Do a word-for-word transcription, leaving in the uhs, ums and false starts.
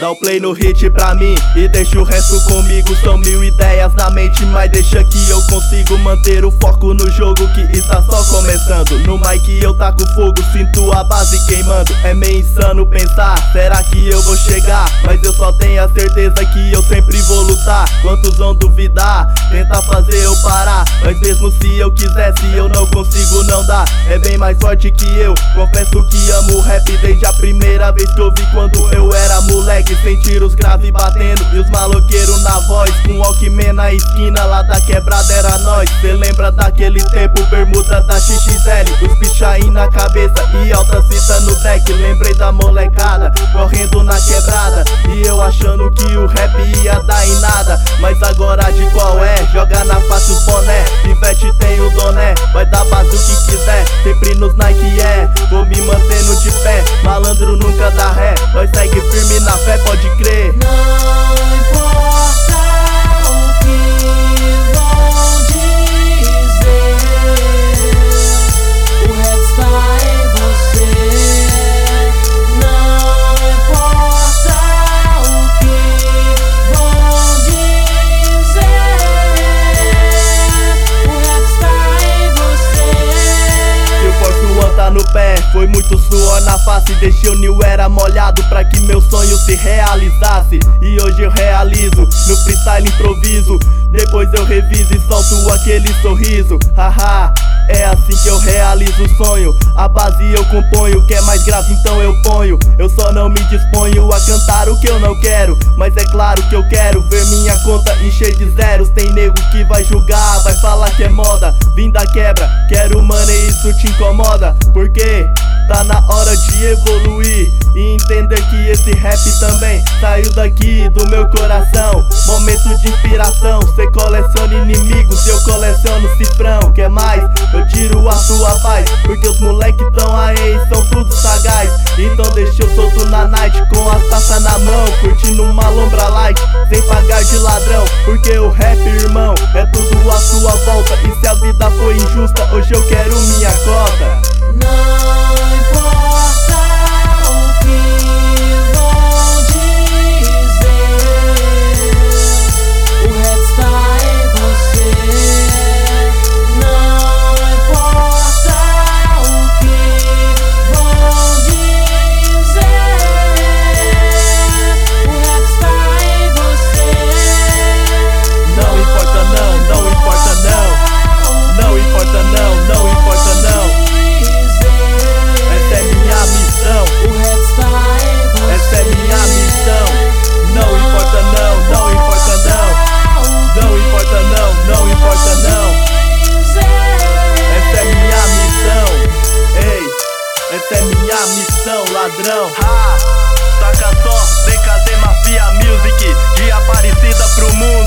Dá o play no hit pra mim e deixa o resto comigo. São mil ideias na mente, mas deixa que eu consigo manter o foco no jogo que está só começando. No mic eu taco fogo, sinto a base queimando. É meio insano pensar, será que eu vou chegar? Mas eu só tenho a certeza que eu sempre vou lutar. Quantos vão duvidar, tentar fazer eu parar? Mas mesmo se eu quisesse eu não consigo, não dá. É bem mais forte que eu, confesso que amo o rap desde a primeira vez que eu vi quando eu era moleque. Sentir os graves batendo e os maloqueiros na voz, com Walkman na esquina lá da quebrada era nós. Cê lembra daquele tempo, bermuda da X X L, os pichain na cabeça e alta fita no deck. Lembrei da molecada correndo na quebrada e eu achando que o rap ia dar em nada. Mas agora de qual é? Joga na face os boné, pivete tem o doné, vai dar base o que quiser, sempre nos Nike é. Vou me mantendo de pé, malandro nunca dá ré, nós segue firme na fé, pode crer. Não importa o que vão dizer, o rap está em você. Não importa o que vão dizer, o rap está em você. E o Force One tá no pé, foi muito suor na face, deixei o New Era molhado pra que meu sonho se realizasse. E hoje eu realizo, no freestyle improviso, depois eu reviso e solto aquele sorriso. Haha, é assim que eu realizo o sonho. A base eu componho, quer mais grave então eu ponho. Eu só não me disponho a cantar o que eu não quero, mas é claro que eu quero ver minha conta encher de zeros. Tem nego que vai julgar, vai falar que é moda, vim da quebra, quero money, isso te incomoda? Porque tá na hora de evoluir e entender que esse rap também saiu daqui do meu coração. Momento de inspiração, cê coleciona inimigos, eu coleciono cifrão. Quer mais? Eu tiro a sua paz, porque os moleque tão aí, são tudo sagaz. Então deixa eu solto na night, com as taças na mão, curtindo uma lombra light, sem pagar de ladrão. Porque o rap, irmão, é tudo à sua volta, e se a vida foi injusta, hoje eu quero minha cota. Não importa o que vão dizer, o rap está em você. Não importa o que vão dizer, o rap está em você. Não importa não, não importa não, não importa não, não importa não. Essa é minha missão, O rap está em você. essa é minha missão. Não importa não, não importa não, não importa não, não importa não. Essa é minha missão, ei, essa é minha missão, ladrão. Ha, saca só, D K Z Mafia Music, de Aparecida pro mundo.